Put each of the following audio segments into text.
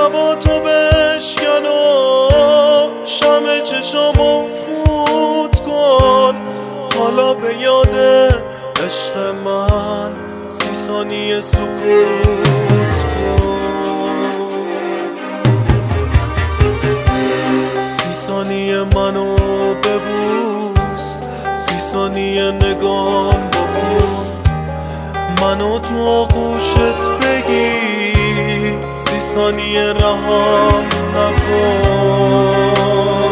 لبا تو بشکن و شمع چشامو فوت کن. حالا به یاد عشق من 30 ثانیه سکوت کن. 30 ثانیه منو ببوس، 30 ثانیه نگام بکن، منو تو آغوشت بگیر، 30 ثانیه رهام نکن.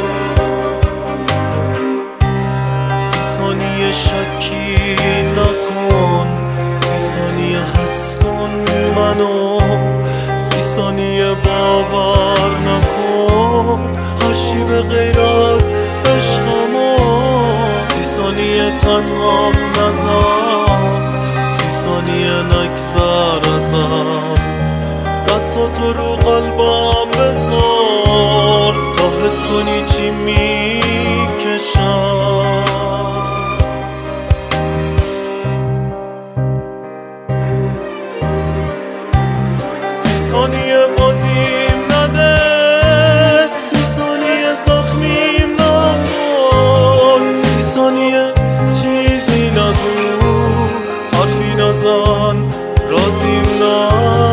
30 ثانیه شکی نکن، 30 ثانیه حس کن منو، 30 ثانیه باور نکن هر چی به غیر از عشقمو. 30 ثانیه تنهام نذار، 30 ثانیه نگذر ازم، دستاتو رو قلبم بذار تا حس کنی چی میکشم. 30 ثانیه بازیم نده، 30 ثانیه زخمیم نکن، 30 ثانیه چیزی نگو، حرفی نزن، رازیم نه.